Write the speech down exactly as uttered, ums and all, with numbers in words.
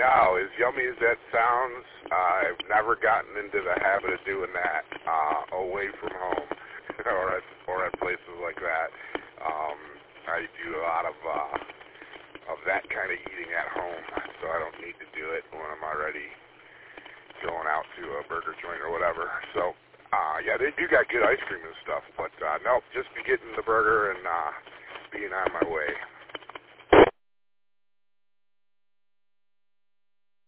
No, as yummy as that sounds, uh, I've never gotten into the habit of doing that uh, away from home or at, or at places like that. Um, I do a lot of uh, of that kind of eating at home, so I don't need to do it when I'm already going out to a burger joint or whatever. So, uh, yeah, they do got good ice cream and stuff, but uh, nope, just be getting the burger and uh, being on my way.